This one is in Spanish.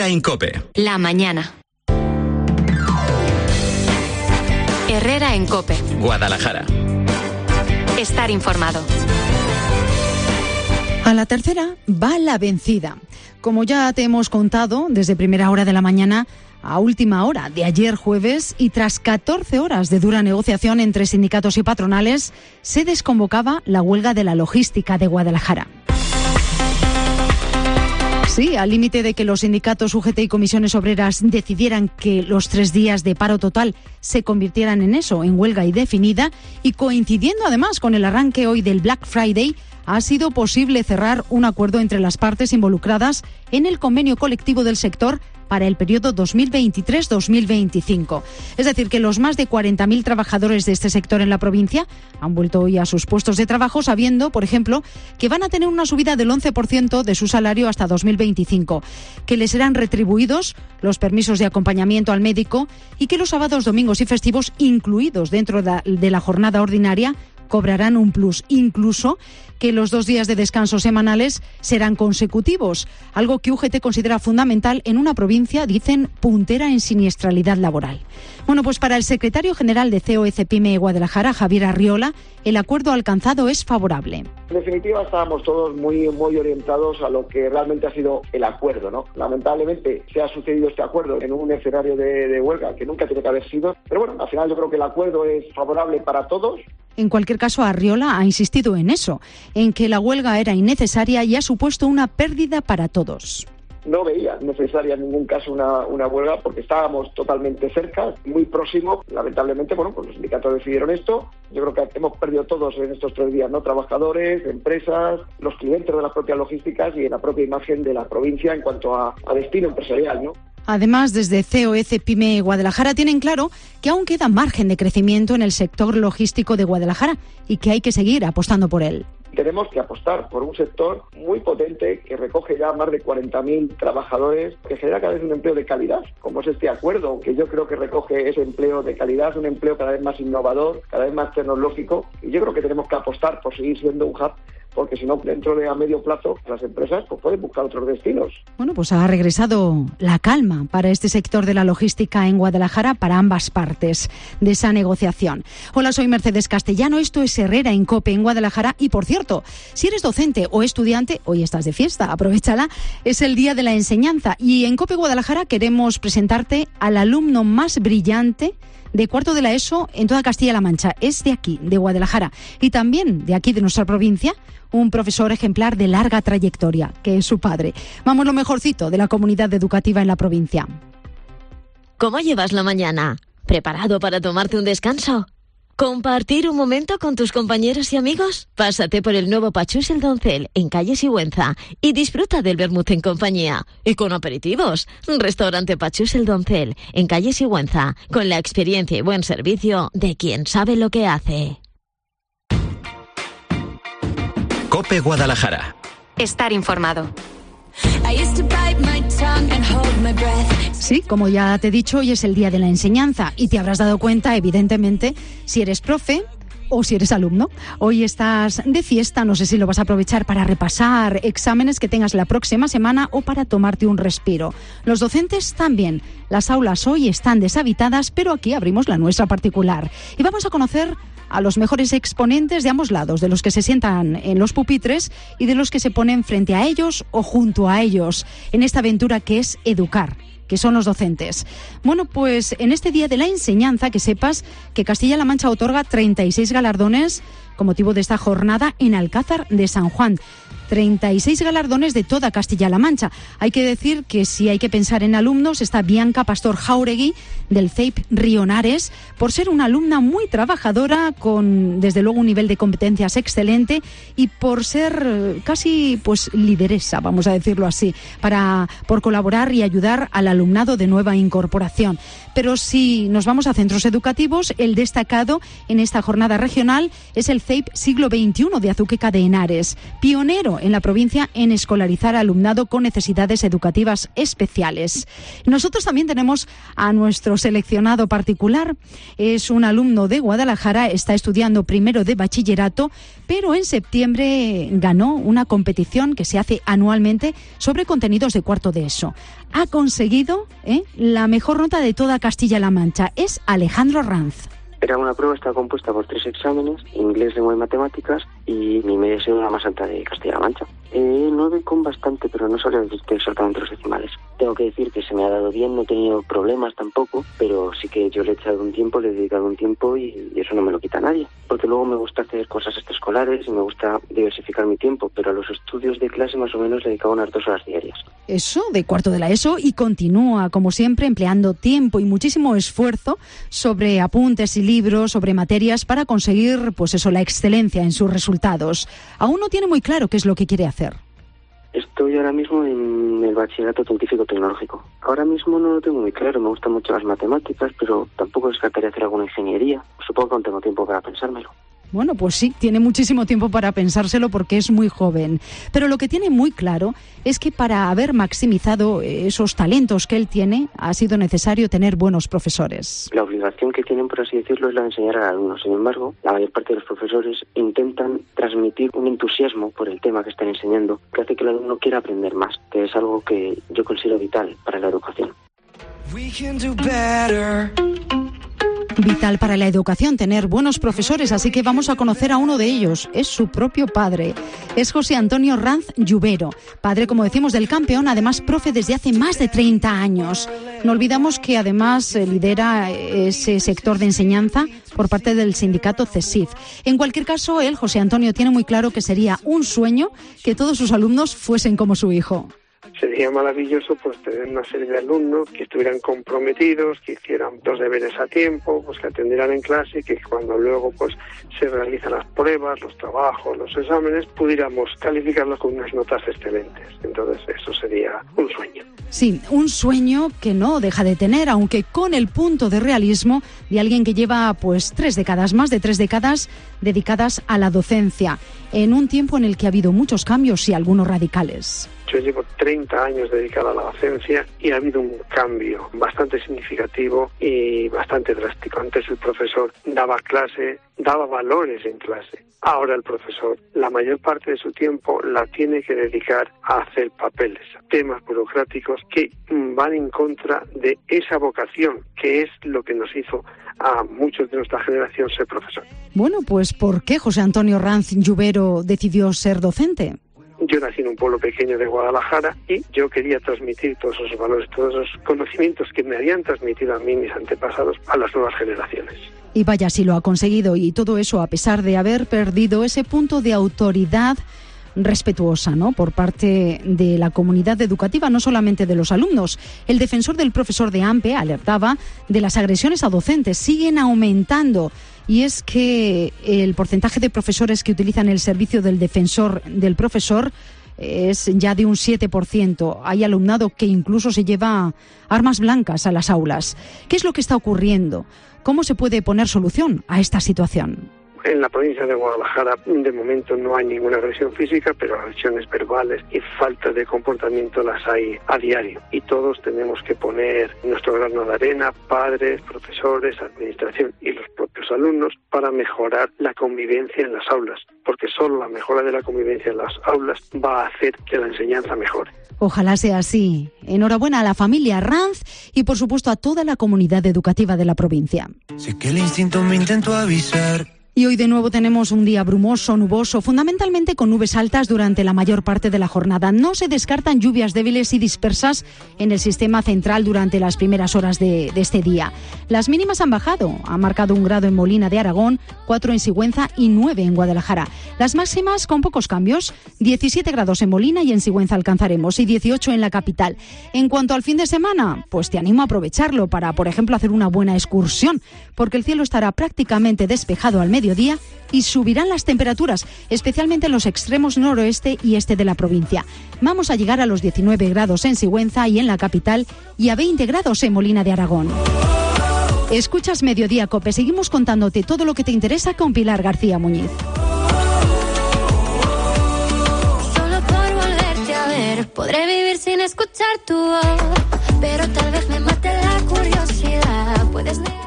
en COPE. La mañana. Herrera en COPE. Guadalajara. Estar informado. A la tercera va la vencida. Como ya te hemos contado, desde primera hora de la mañana a última hora de ayer jueves y tras 14 horas de dura negociación entre sindicatos y patronales, se desconvocaba la huelga de la logística de Guadalajara. Sí, al límite de que los sindicatos UGT y comisiones obreras decidieran que los 3 días de paro total se convirtieran en eso, en huelga indefinida, y coincidiendo además con el arranque hoy del Black Friday, ha sido posible cerrar un acuerdo entre las partes involucradas en el convenio colectivo del sector para el periodo 2023-2025. Es decir, que los más de 40.000 trabajadores de este sector en la provincia han vuelto hoy a sus puestos de trabajo sabiendo, por ejemplo, que van a tener una subida del 11% de su salario hasta 2025, que les serán retribuidos los permisos de acompañamiento al médico y que los sábados, domingos y festivos, incluidos dentro de la jornada ordinaria, cobrarán un plus, incluso que los 2 días de descanso semanales serán consecutivos, algo que UGT considera fundamental en una provincia, dicen, puntera en siniestralidad laboral. Bueno, pues para el secretario general de COE-CEPIME Guadalajara, Javier Arriola, el acuerdo alcanzado es favorable. En definitiva, estábamos todos muy orientados a lo que realmente ha sido el acuerdo, ¿no? Lamentablemente se ha sucedido este acuerdo en un escenario de huelga que nunca tiene que haber sido, pero bueno, al final yo creo que el acuerdo es favorable para todos. En cualquier caso, Arriola ha insistido en eso, en que la huelga era innecesaria y ha supuesto una pérdida para todos. No veía necesaria en ningún caso una huelga porque estábamos totalmente cerca, muy próximo. Lamentablemente, bueno, pues los sindicatos decidieron esto. Yo creo que hemos perdido todos en estos 3 días, ¿no? Trabajadores, empresas, los clientes de las propias logísticas y en la propia imagen de la provincia en cuanto a destino empresarial, ¿no? Además, desde COE-CEPIME Guadalajara tienen claro que aún queda margen de crecimiento en el sector logístico de Guadalajara y que hay que seguir apostando por él. Tenemos que apostar por un sector muy potente que recoge ya más de 40.000 trabajadores, que genera cada vez un empleo de calidad, como es este acuerdo, que yo creo que recoge ese empleo de calidad, un empleo cada vez más innovador, cada vez más tecnológico, y yo creo que tenemos que apostar por seguir siendo un hub, porque si no, dentro de a medio plazo, las empresas pues pueden buscar otros destinos. Bueno, pues ha regresado la calma para este sector de la logística en Guadalajara, para ambas partes de esa negociación. Hola, soy Mercedes Castellano, esto es Herrera en COPE en Guadalajara, y por cierto, si eres docente o estudiante, hoy estás de fiesta, aprovéchala, es el Día de la Enseñanza, y en COPE Guadalajara queremos presentarte al alumno más brillante de cuarto de la ESO en toda Castilla-La Mancha. Es de aquí, de Guadalajara, y también de aquí, de nuestra provincia, un profesor ejemplar de larga trayectoria, que es su padre. Vamos, lo mejorcito de la comunidad educativa en la provincia. ¿Cómo llevas la mañana? ¿Preparado para tomarte un descanso? ¿Compartir un momento con tus compañeros y amigos? Pásate por el nuevo Pachús el Doncel en calle Sigüenza y disfruta del vermut en compañía y con aperitivos. Restaurante Pachús el Doncel en calle Sigüenza, con la experiencia y buen servicio de quien sabe lo que hace. COPE Guadalajara. Estar informado. Sí, como ya te he dicho, hoy es el Día de la Enseñanza y te habrás dado cuenta, evidentemente, si eres profe o si eres alumno. Hoy estás de fiesta, no sé si lo vas a aprovechar para repasar exámenes que tengas la próxima semana o para tomarte un respiro. Los docentes también. Las aulas hoy están deshabitadas, pero aquí abrimos la nuestra particular. Y vamos a conocer a los mejores exponentes de ambos lados, de los que se sientan en los pupitres y de los que se ponen frente a ellos o junto a ellos, en esta aventura que es educar, que son los docentes. Bueno, pues en este Día de la Enseñanza, que sepas que Castilla-La Mancha otorga 36 galardones con motivo de esta jornada en Alcázar de San Juan. 36 galardones de toda Castilla-La Mancha. Hay que decir que si hay que pensar en alumnos, está Bianca Pastor Jauregui, del CEIP Rionares, por ser una alumna muy trabajadora, con desde luego un nivel de competencias excelente, y por ser casi pues lideresa, vamos a decirlo así, por colaborar y ayudar al alumnado de nueva incorporación. Pero si nos vamos a centros educativos, el destacado en esta jornada regional es el CEIP Siglo XXI de Azuqueca de Henares, pionero en la provincia en escolarizar alumnado con necesidades educativas especiales. Nosotros también tenemos a nuestro seleccionado particular. Es un alumno de Guadalajara, está estudiando primero de bachillerato, pero en septiembre ganó una competición que se hace anualmente sobre contenidos de cuarto de ESO. Ha conseguido la mejor nota de toda Castilla-La Mancha. Es Alejandro Ranz. Era una prueba, estaba compuesta por 3 exámenes, inglés, lengua y matemáticas, y mi media ha sido la más alta de Castilla-La Mancha. 9 con bastante, pero no sabría decirte exactamente los decimales. Tengo que decir que se me ha dado bien, no he tenido problemas tampoco, pero sí que yo le he echado un tiempo, le he dedicado un tiempo y eso no me lo quita nadie. Porque luego me gusta hacer cosas extraescolares y me gusta diversificar mi tiempo, pero a los estudios de clase más o menos le dedicaba unas 2 horas diarias. Eso, de cuarto de la ESO, y continúa, como siempre, empleando tiempo y muchísimo esfuerzo sobre apuntes y libros, sobre materias para conseguir, pues eso, la excelencia en sus resultados. Aún no tiene muy claro qué es lo que quiere hacer. Estoy ahora mismo en el bachillerato científico tecnológico. Ahora mismo no lo tengo muy claro, me gustan mucho las matemáticas, pero tampoco descartaría hacer alguna ingeniería. Supongo que aún tengo tiempo para pensármelo. Bueno, pues sí, tiene muchísimo tiempo para pensárselo porque es muy joven. Pero lo que tiene muy claro es que para haber maximizado esos talentos que él tiene, ha sido necesario tener buenos profesores. La obligación que tienen, por así decirlo, es la de enseñar al alumno. Sin embargo, la mayor parte de los profesores intentan transmitir un entusiasmo por el tema que están enseñando, que hace que el alumno quiera aprender más, que es algo que yo considero vital para la educación. Vital para la educación tener buenos profesores, así que vamos a conocer a uno de ellos. Es su propio padre. Es José Antonio Ranz Lluvero, padre, como decimos, del campeón, además profe desde hace más de 30 años. No olvidamos que además lidera ese sector de enseñanza por parte del sindicato CESIF. En cualquier caso, él, José Antonio, tiene muy claro que sería un sueño que todos sus alumnos fuesen como su hijo. Sería maravilloso pues tener una serie de alumnos que estuvieran comprometidos, que hicieran los deberes a tiempo, pues que atendieran en clase y que cuando luego pues se realizan las pruebas, los trabajos, los exámenes, pudiéramos calificarlos con unas notas excelentes. Entonces eso sería un sueño. Sí, un sueño que no deja de tener, aunque con el punto de realismo de alguien que lleva pues 3 décadas, más de 3 décadas dedicadas a la docencia, en un tiempo en el que ha habido muchos cambios y algunos radicales. Yo llevo 30 años dedicado a la docencia y ha habido un cambio bastante significativo y bastante drástico. Antes el profesor daba clase, daba valores en clase. Ahora el profesor, la mayor parte de su tiempo la tiene que dedicar a hacer papeles, temas burocráticos que van en contra de esa vocación, que es lo que nos hizo a muchos de nuestra generación ser profesor. Bueno, pues ¿por qué José Antonio Ranz Lluvero decidió ser docente? Yo nací en un pueblo pequeño de Guadalajara y yo quería transmitir todos esos valores, todos esos conocimientos que me habían transmitido a mí mis antepasados a las nuevas generaciones. Y vaya si lo ha conseguido, y todo eso a pesar de haber perdido ese punto de autoridad respetuosa, ¿no?, por parte de la comunidad educativa, no solamente de los alumnos. El defensor del profesor de AMPE alertaba de las agresiones a docentes, siguen aumentando. Y es que el porcentaje de profesores que utilizan el servicio del defensor del profesor es ya de un 7%. Hay alumnado que incluso se lleva armas blancas a las aulas. ¿Qué es lo que está ocurriendo? ¿Cómo se puede poner solución a esta situación? En la provincia de Guadalajara, de momento, no hay ninguna agresión física, pero agresiones verbales y falta de comportamiento las hay a diario. Y todos tenemos que poner nuestro grano de arena, padres, profesores, administración y los propios alumnos, para mejorar la convivencia en las aulas, porque solo la mejora de la convivencia en las aulas va a hacer que la enseñanza mejore. Ojalá sea así. Enhorabuena a la familia Ranz y, por supuesto, a toda la comunidad educativa de la provincia. Sé que el instinto me intentó avisar. Y hoy de nuevo tenemos un día brumoso, nuboso, fundamentalmente con nubes altas durante la mayor parte de la jornada. No se descartan lluvias débiles y dispersas en el sistema central durante las primeras horas de este día. Las mínimas han bajado, ha marcado 1 grado en Molina de Aragón, 4 en Sigüenza y 9 en Guadalajara. Las máximas con pocos cambios, 17 grados en Molina y en Sigüenza alcanzaremos, y 18 en la capital. En cuanto al fin de semana, pues te animo a aprovecharlo para, por ejemplo, hacer una buena excursión, porque el cielo estará prácticamente despejado al mediodía y subirán las temperaturas, especialmente en los extremos noroeste y este de la provincia. Vamos a llegar a los 19 grados en Sigüenza y en la capital y a 20 grados en Molina de Aragón. Escuchas Mediodía Cope, seguimos contándote todo lo que te interesa con Pilar García Muñiz. Podré vivir sin escuchar tu voz, pero tal vez me mate la curiosidad. Puedes negar.